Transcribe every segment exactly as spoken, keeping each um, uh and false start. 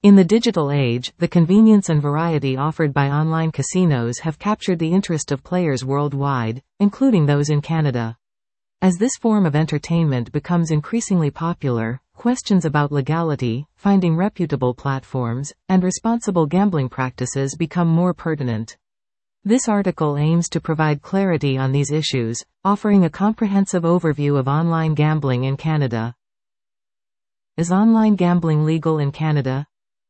In the digital age, the convenience and variety offered by online casinos have captured the interest of players worldwide, including those in Canada. As this form of entertainment becomes increasingly popular, questions about legality, finding reputable platforms, and responsible gambling practices become more pertinent. This article aims to provide clarity on these issues, offering a comprehensive overview of online gambling in Canada. Is online gambling legal in Canada?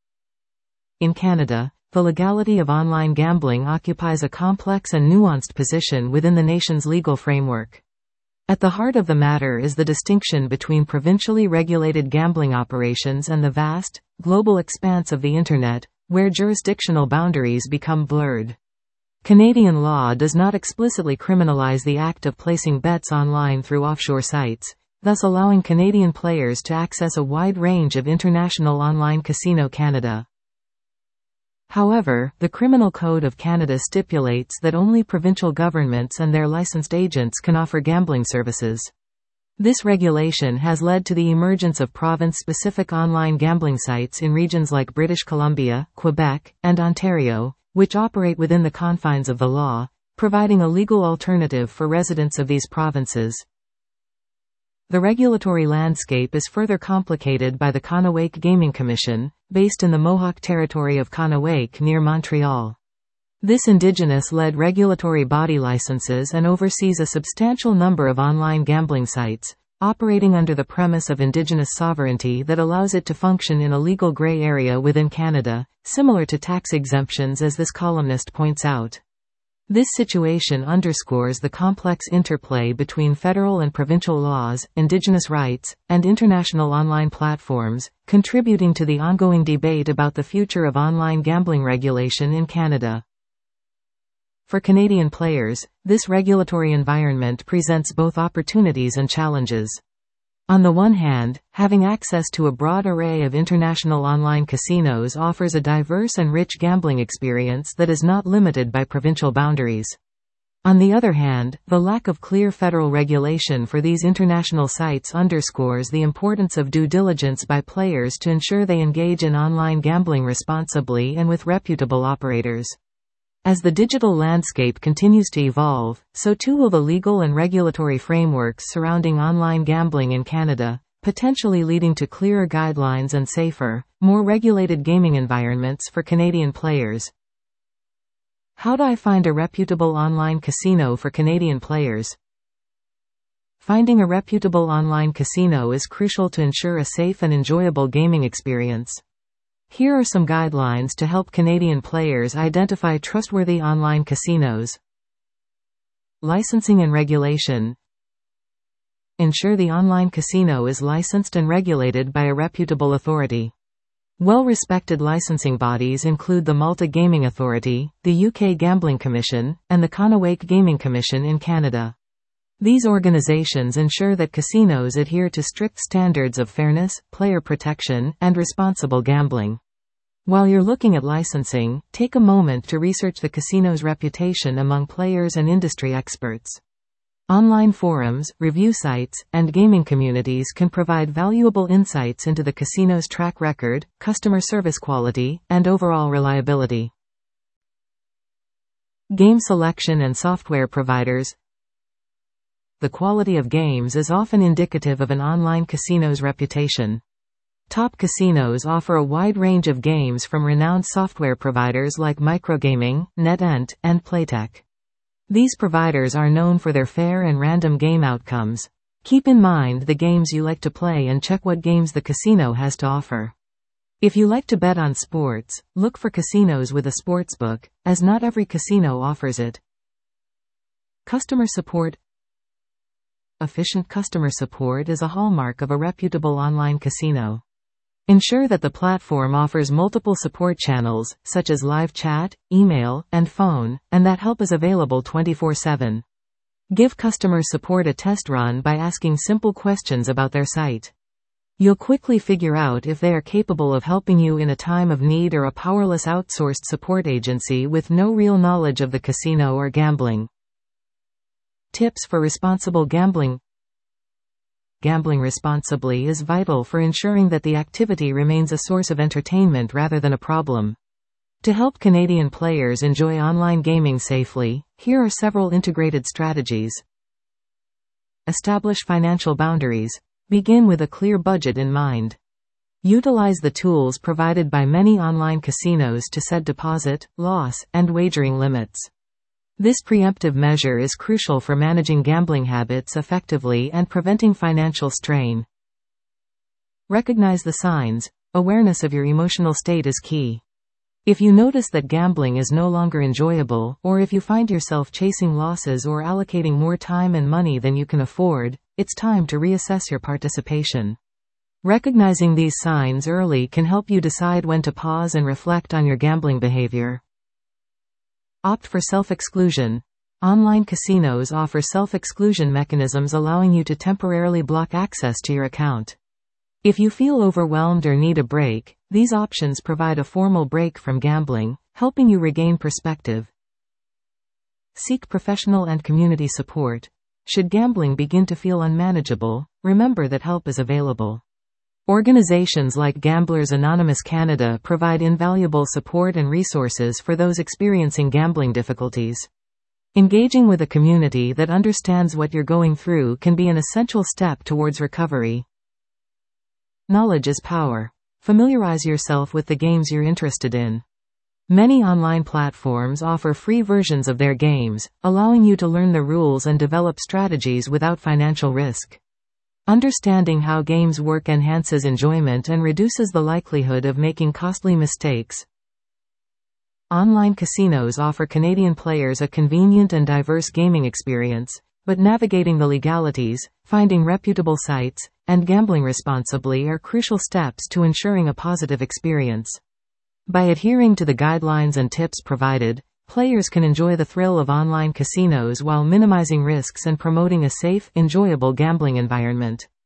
In Canada, the legality of online gambling occupies a complex and nuanced position within the nation's legal framework. At the heart of the matter is the distinction between provincially regulated gambling operations and the vast, global expanse of the Internet, where jurisdictional boundaries become blurred. Canadian law does not explicitly criminalize the act of placing bets online through offshore sites, thus allowing Canadian players to access a wide range of international online casino Canada. However, the Criminal Code of Canada stipulates that only provincial governments and their licensed agents can offer gambling services. This regulation has led to the emergence of province-specific online gambling sites in regions like British Columbia, Quebec, and Ontario, which operate within the confines of the law, providing a legal alternative for residents of these provinces. The regulatory landscape is further complicated by the Kahnawake Gaming Commission, based in the Mohawk territory of Kahnawake near Montreal. This Indigenous-led regulatory body licenses and oversees a substantial number of online gambling sites, operating under the premise of Indigenous sovereignty that allows it to function in a legal gray area within Canada, similar to tax exemptions as this columnist points out. This situation underscores the complex interplay between federal and provincial laws, Indigenous rights, and international online platforms, contributing to the ongoing debate about the future of online gambling regulation in Canada. For Canadian players, this regulatory environment presents both opportunities and challenges. On the one hand, having access to a broad array of international online casinos offers a diverse and rich gambling experience that is not limited by provincial boundaries. On the other hand, the lack of clear federal regulation for these international sites underscores the importance of due diligence by players to ensure they engage in online gambling responsibly and with reputable operators. As the digital landscape continues to evolve, so too will the legal and regulatory frameworks surrounding online gambling in Canada, potentially leading to clearer guidelines and safer, more regulated gaming environments for Canadian players. How do I find a reputable online casino for Canadian players? Finding a reputable online casino is crucial to ensure a safe and enjoyable gaming experience. Here are some guidelines to help Canadian players identify trustworthy online casinos. Licensing and regulation. Ensure the online casino is licensed and regulated by a reputable authority. Well-respected licensing bodies include the Malta Gaming Authority, the U K Gambling Commission, and the Kahnawake Gaming Commission in Canada. These organizations ensure that casinos adhere to strict standards of fairness, player protection, and responsible gambling. While you're looking at licensing, take a moment to research the casino's reputation among players and industry experts. Online forums, review sites, and gaming communities can provide valuable insights into the casino's track record, customer service quality, and overall reliability. Game selection and software providers. The quality of games is often indicative of an online casino's reputation. Top casinos offer a wide range of games from renowned software providers like Microgaming, NetEnt, and Playtech. These providers are known for their fair and random game outcomes. Keep in mind the games you like to play and check what games the casino has to offer. If you like to bet on sports, look for casinos with a sportsbook, as not every casino offers it. Customer support. Efficient customer support is a hallmark of a reputable online casino. Ensure that the platform offers multiple support channels, such as live chat, email, and phone, and that help is available twenty-four seven. Give customer support a test run by asking simple questions about their site. You'll quickly figure out if they are capable of helping you in a time of need or a powerless outsourced support agency with no real knowledge of the casino or gambling. Tips for responsible gambling. Gambling responsibly is vital for ensuring that the activity remains a source of entertainment rather than a problem. To help Canadian players enjoy online gaming safely, here are several integrated strategies. Establish financial boundaries. Begin with a clear budget in mind. Utilize the tools provided by many online casinos to set deposit, loss, and wagering limits. This preemptive measure is crucial for managing gambling habits effectively and preventing financial strain. Recognize the signs. Awareness of your emotional state is key. If you notice that gambling is no longer enjoyable, or if you find yourself chasing losses or allocating more time and money than you can afford, it's time to reassess your participation. Recognizing these signs early can help you decide when to pause and reflect on your gambling behavior. Opt for self-exclusion. Online casinos offer self-exclusion mechanisms allowing you to temporarily block access to your account. If you feel overwhelmed or need a break, these options provide a formal break from gambling, helping you regain perspective. Seek professional and community support. Should gambling begin to feel unmanageable, remember that help is available. Organizations like Gamblers Anonymous Canada provide invaluable support and resources for those experiencing gambling difficulties. Engaging with a community that understands what you're going through can be an essential step towards recovery. Knowledge is power. Familiarize yourself with the games you're interested in. Many online platforms offer free versions of their games, allowing you to learn the rules and develop strategies without financial risk. Understanding how games work enhances enjoyment and reduces the likelihood of making costly mistakes. Online casinos offer Canadian players a convenient and diverse gaming experience, but navigating the legalities, finding reputable sites, and gambling responsibly are crucial steps to ensuring a positive experience. By adhering to the guidelines and tips provided, players can enjoy the thrill of online casinos while minimizing risks and promoting a safe, enjoyable gambling environment.